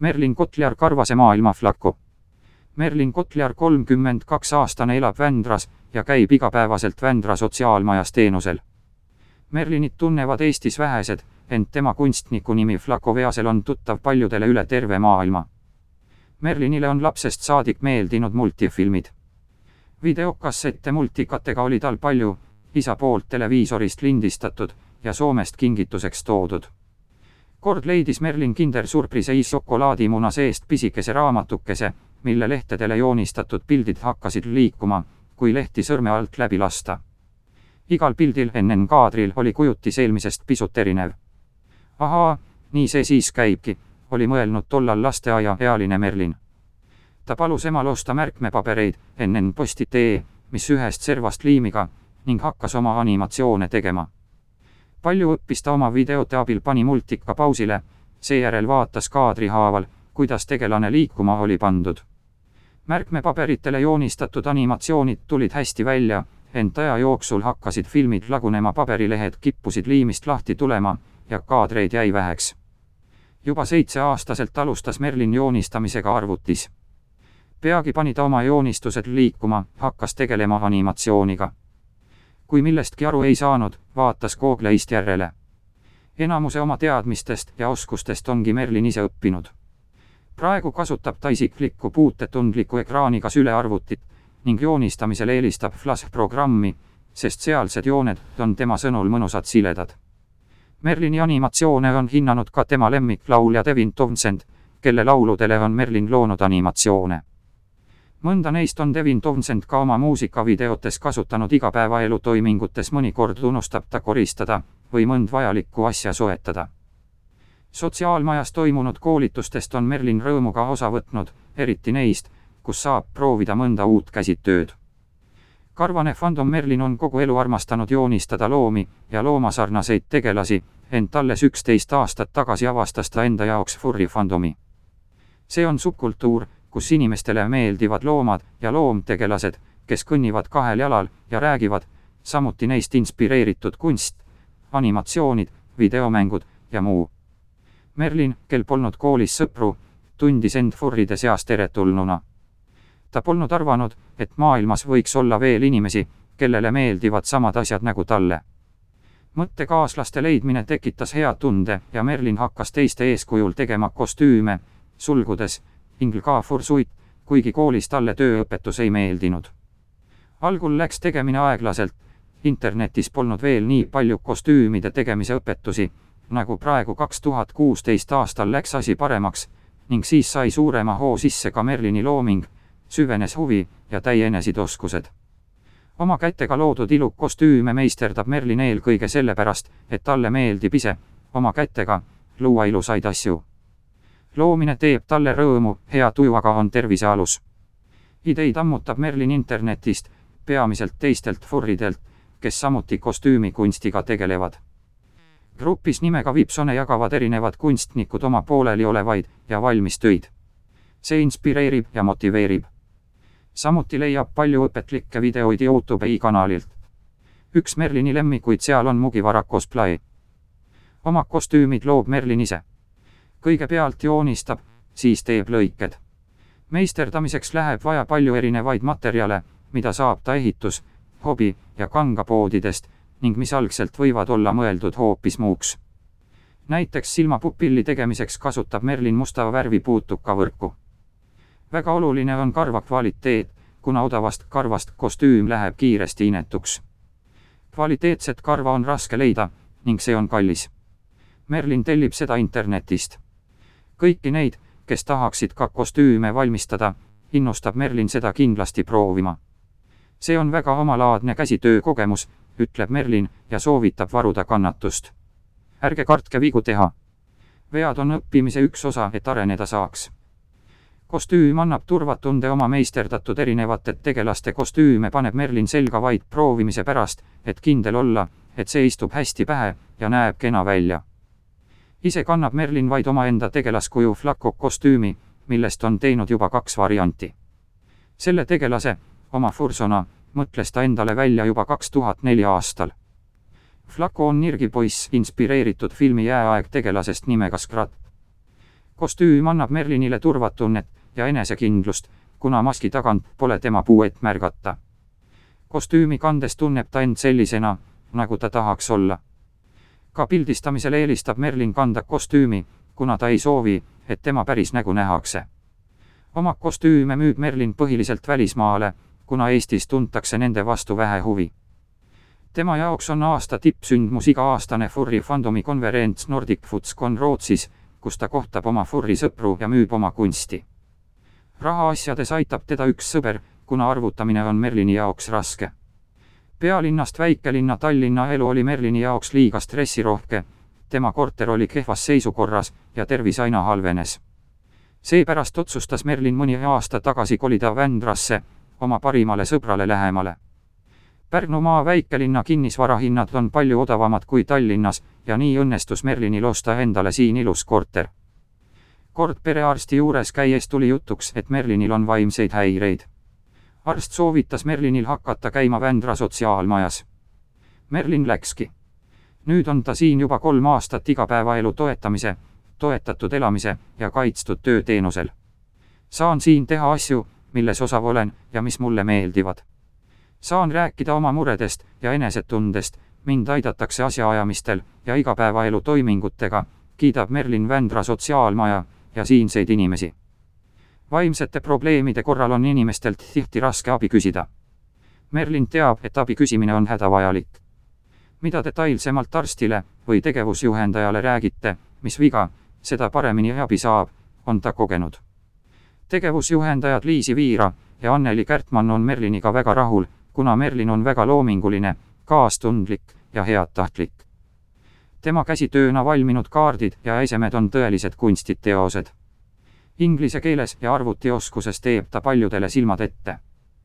Merlin Kotliar Karvase maailma Flacco. Merlin Kotliar 32-aastane elab Vändras ja käib igapäevaselt Vändra sotsiaalmajas teenusel. Merlinit tunnevad Eestis vähesed, ent tema kunstniku nimi Flacco Veasel on tuttav paljudele üle terve maailma. Merlinile on lapsest saadik meeldinud multifilmid. Videokassette multikatega oli tal palju, isa poolt televiisorist lindistatud ja Soomest kingituseks toodud. Kord leidis Merlin Kinder Surprise'is šokolaadimuna seest pisikese raamatukese, mille lehtedele joonistatud pildid hakkasid liikuma, kui lehti sõrme alt läbi lasta. Igal pildil enne kaadril oli kujutis eelmisest pisut erinev. Ahaa, nii see siis käibki, oli mõelnud tollal lasteaia ealine Merlin. Ta palus emal osta märkmepabereid enne posti.ee, mis ühest servast liimiga, ning hakkas oma animatsioone tegema. Palju õppis ta oma videote abil, pani multika pausile, seejärel vaatas kaadri haaval, kuidas tegelane liikuma oli pandud. Märkmepaberitele joonistatud animatsioonid tulid hästi välja, ent aja jooksul hakkasid filmid lagunema, paberilehed kippusid liimist lahti tulema ja kaadreid jäi väheks. Juba 7-aastaselt alustas Merlin joonistamisega arvutis. Peagi pani ta oma joonistused liikuma, hakkas tegelema animatsiooniga. Kui millestki aru ei saanud, vaatas Google'ist järele. Enamuse oma teadmistest ja oskustest ongi Merlin ise õppinud. Praegu kasutab ta isiklikku puutetundliku ekraaniga sülearvutit ning joonistamisel eelistab Flash-programmi, sest sealsed jooned on tema sõnul mõnusad siledad. Merlini animatsioone on hinnanud ka tema lemmiklaulja Devin Townsend, kelle lauludele on Merlin loonud animatsioone. Mõnda neist on Devin Townsend ka oma muusikavideotes kasutanud igapäevaelu toimingutes, mõnikord unustab ta koristada või mõnd vajalikku asja soetada. Sotsiaalmajas toimunud koolitustest on Merlin rõõmuga osa võtnud, eriti neist, kus saab proovida mõnda uut käsitööd. Karvane fandom Merlin on kogu elu armastanud joonistada loomi ja loomasarnaseid tegelasi, ent alles 11 aastat tagasi avastas ta enda jaoks furry fandomi. See on subkultuur, kus inimestele meeldivad loomad ja loomtegelased, kes kõnnivad kahel jalal ja räägivad, samuti neist inspireeritud kunst, animatsioonid, videomängud ja muu. Merlin, kel polnud koolis sõpru, tundis end furride seas teretulnuna. Ta polnud arvanud, et maailmas võiks olla veel inimesi, kellele meeldivad samad asjad nagu talle. Mõttekaaslaste leidmine tekitas hea tunde ja Merlin hakkas teiste eeskujul tegema kostüüme, sulgudes Ingl fursuit, kuigi koolis talle tööõpetus ei meeldinud. Algul läks tegemine aeglaselt, internetis polnud veel nii palju kostüümide tegemise õpetusi, nagu praegu 2016 aastal läks asi paremaks, ning siis sai suurema hoo sisse ka Merlini looming, süvenes huvi ja täienesid oskused. Oma kätega loodud ilukostüüme meisterdab Merlin eelkõige sellepärast, et talle meeldib ise, oma kätega, luua ilusaid asju. Loomine teeb talle rõõmu, hea tuju aga on tervise alus. Ideid ammutab Merlin internetist, peamiselt teistelt furridelt, kes samuti kostüümikunstiga tegelevad. Grupis nimega Vipsone jagavad erinevad kunstnikud oma pooleli olevaid ja valmis töid. See inspireerib ja motiveerib. Samuti leiab palju õpetlikke videoid YouTube'i kanalilt. Üks Merlini lemmikuid seal on Mugivara cosplay. Oma kostüümid loob Merlin ise. Kõigepealt joonistab, siis teeb lõiked. Meisterdamiseks läheb vaja palju erinevaid materjale, mida saab ta ehitus, hobi ja kangapoodidest, ning mis algselt võivad olla mõeldud hoopis muuks. Näiteks silmapupilli tegemiseks kasutab Merlin musta värvi puutukavõrku. Väga oluline on karva kvaliteet, kuna odavast karvast kostüüm läheb kiiresti inetuks. Kvaliteetset karva on raske leida, ning see on kallis. Merlin tellib seda internetist. Kõiki neid, kes tahaksid ka kostüüme valmistada, innustab Merlin seda kindlasti proovima. See on väga omalaadne käsitöö kogemus, ütleb Merlin ja soovitab varuda kannatust. Ärge kartke vigu teha. Vead on õppimise üks osa, et areneda saaks. Kostüüm annab turvatunde, oma meisterdatud erinevate tegelaste kostüüme paneb Merlin selga vaid proovimise pärast, et kindel olla, et see istub hästi pähe ja näeb kena välja. Ise kannab Merlin vaid omaenda tegelaskuju Flacco kostüümi, millest on teinud juba 2 varianti. Selle tegelase, oma fursona, mõtles ta endale välja juba 2004 aastal. Flacco on nirgipoiss inspireeritud filmi Jääaeg tegelasest nimega Scrat. Kostüüm annab Merlinile turvatunnet ja enesekindlust, kuna maski tagant pole tema puuet märgata. Kostüümi kandes tunneb ta end sellisena, nagu ta tahaks olla. Ka pildistamisel eelistab Merlin kanda kostüümi, kuna ta ei soovi, et tema päris nägu nähakse. Oma kostüüme müüb Merlin põhiliselt välismaale, kuna Eestis tuntakse nende vastu vähe huvi. Tema jaoks on aasta tippsündmus iga-aastane furri fandomi konverents Nordic Foodscon Rootsis, kus ta kohtab oma furri sõpru ja müüb oma kunsti. Rahaasjades aitab teda üks sõber, kuna arvutamine on Merlini jaoks raske. Pealinnast väikelinna Tallinna elu oli Merlini jaoks liiga stressirohke, tema korter oli kehvas seisukorras ja tervis aina halvenes. Seepärast otsustas Merlin mõni aasta tagasi kolida Vändrasse, oma parimale sõbrale lähemale. Pärnumaa väikelinna kinnisvarahinnad on palju odavamad kui Tallinnas ja nii õnnestus Merlinil osta endale siin ilus korter. Kord perearsti juures käies tuli jutuks, et Merlinil on vaimseid häireid. Arst soovitas Merlinil hakata käima Vändra sotsiaalmajas. Merlin läkski. Nüüd on ta siin juba 3 aastat igapäevaelu toetamise, toetatud elamise ja kaitstud tööteenusel. Saan siin teha asju, milles osav olen ja mis mulle meeldivad. Saan rääkida oma muredest ja enesetundest, mind aidatakse asjaajamistel ja igapäevaelu toimingutega, kiidab Merlin Vändra sotsiaalmaja ja siinseid inimesi. Vaimsete probleemide korral on inimestelt tihti raske abi küsida. Merlin teab, et abi küsimine on hädavajalik. Mida detailsemalt arstile või tegevusjuhendajale räägite, mis viga, seda paremini abi saab, on ta kogenud. Tegevusjuhendajad Liisi Viira ja Anneli Kärtman on Merliniga väga rahul, kuna Merlin on väga loominguline, kaastundlik ja heatahtlik. Tema käsitööna valminud kaardid ja esemed on tõelised kunstiteosed. Inglise keeles ja arvutioskuses teeb ta paljudele silmad ette.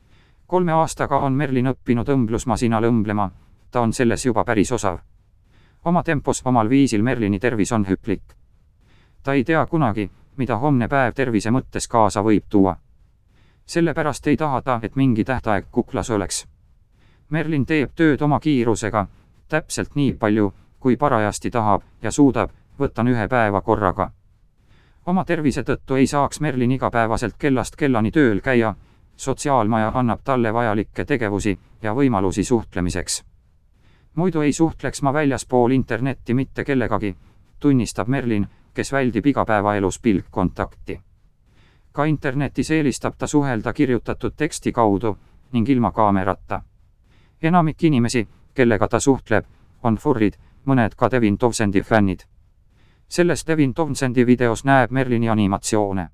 3 aastaga on Merlin õppinud õmblusmasinal õmblema, ta on selles juba päris osav. Oma tempos omal viisil Merlini tervis on hüplik. Ta ei tea kunagi, mida homne päev tervise mõttes kaasa võib tuua. Sellepärast ei taha ta, et mingi tähtaeg kuklas oleks. Merlin teeb tööd oma kiirusega, täpselt nii palju, kui parajasti tahab ja suudab, võtan 1 päeva korraga. Oma tervise tõttu ei saaks Merlin igapäevaselt kellast kellani tööl käia, sotsiaalmaja annab talle vajalikke tegevusi ja võimalusi suhtlemiseks. Muidu ei suhtleks ma väljaspool internetti mitte kellegagi, tunnistab Merlin, kes väldib igapäevaelus pilkkontakti. Ka internetis eelistab ta suhelda kirjutatud teksti kaudu ning ilma kaamerata. Enamik inimesi, kellega ta suhtleb, on furrid, mõned ka Devin Townsend'i fännid. Selles Devin Townsend'i videos näeb Merlini animatsioone.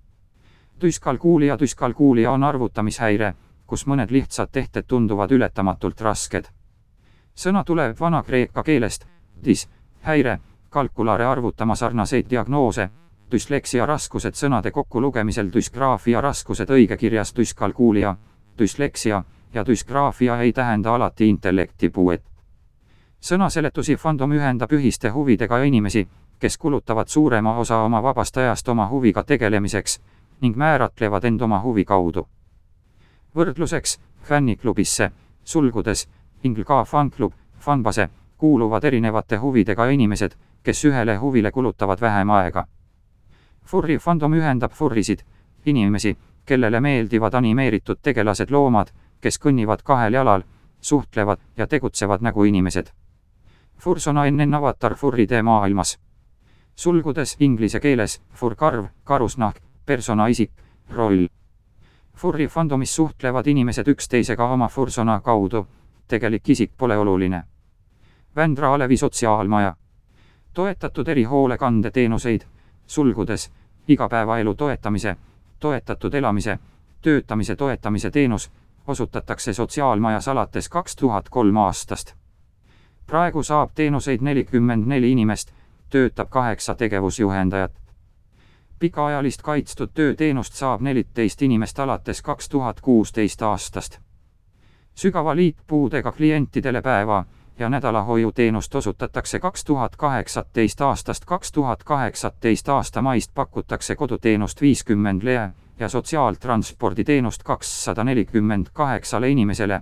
Dyskalkuulia on arvutamishäire, kus mõned lihtsad tehted tunduvad ületamatult rasked. Sõna tuleb vana-kreeka keelest, häire, kalkulaare arvutama sarnaseid diagnoose, düsleksia raskused sõnade kokkulugemisel, dysgraafia raskused õigekirjas, dyskalkuulia, düsleksia ja dysgraafia ei tähenda alati intellektipuuet. Sõnaseletusi fandom ühendab ühiste huvidega inimesi, kes kulutavad suurema osa oma vabast ajast oma huviga tegelemiseks ning määratlevad end oma huvi kaudu. Võrdluseks, fänniklubisse, sulgudes, Ingl-Ka fanklub, fanbase, kuuluvad erinevate huvidega inimesed, kes ühele huvile kulutavad vähem aega. Furri fandom ühendab furrisid, inimesi, kellele meeldivad animeeritud tegelased loomad, kes kõnnivad 2 jalal, suhtlevad ja tegutsevad nagu inimesed. Fursona enne avatar furride maailmas. Sulgudes inglise keeles, furkarv, karusnahk, persona isik, roll. Furri fandomis suhtlevad inimesed üksteisega oma fursona kaudu, tegelik isik pole oluline. Vändra Alevi sotsiaalmaja. Toetatud erihoolekandeteenuseid, sulgudes, igapäevaelu toetamise, toetatud elamise, töötamise toetamise teenus, osutatakse sotsiaalmajas alates 2003 aastast. Praegu saab teenuseid 44 inimest, töötab 8 tegevusjuhendajat. Pikaajalist kaitstud tööteenust saab 14 inimest alates 2016 aastast. Sügava liitpuudega klientidele päeva- ja nädalahoiuteenust osutatakse 2018 aastast 2018 aasta maist pakutakse koduteenust 50 ja sotsiaaltransporditeenust 248 inimesele,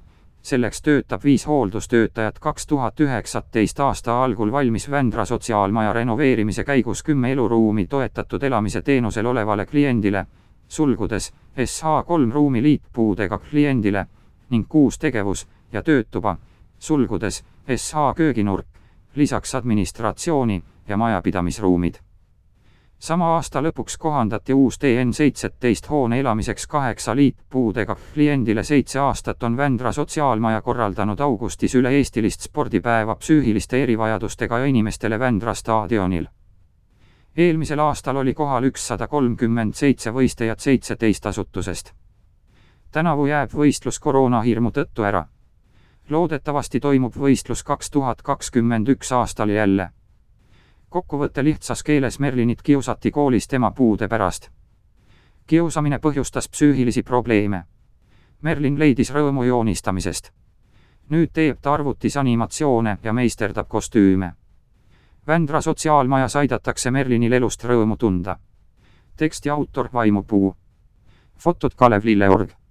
Selleks töötab 5 hooldustöötajat. 2019 aasta algul valmis Vändra sotsiaalmaja renoveerimise käigus 10 eluruumi toetatud elamise teenusel olevale kliendile, sulgudes SH3 ruumi liitpuudega kliendile, ning 6 tegevus- ja töötuba, sulgudes SH kööginurk, lisaks administratsiooni ja majapidamisruumid. Sama aasta lõpuks kohandati uus TN17 hoone elamiseks 8 liitpuudega kliendile. 7 aastat on Vändra sotsiaalmaja korraldanud augustis üle-eestilist spordipäeva psüühiliste erivajadustega inimestele Vändra staadionil. Eelmisel aastal oli kohal 137 võistlejat 17 asutusest. Tänavu jääb võistlus koroonahirmu tõttu ära. Loodetavasti toimub võistlus 2021 aastal jälle. Kokkuvõte lihtsas keeles: Merlinit kiusati koolis tema puude pärast. Kiusamine põhjustas psüühilisi probleeme. Merlin leidis rõõmu joonistamisest. Nüüd teeb ta arvutis animatsioone ja meisterdab kostüüme. Vändra sotsiaalmajas aidatakse Merlinil elust rõõmu tunda. Teksti autor Vaimupuu. Fotod Kalev Lilleorg.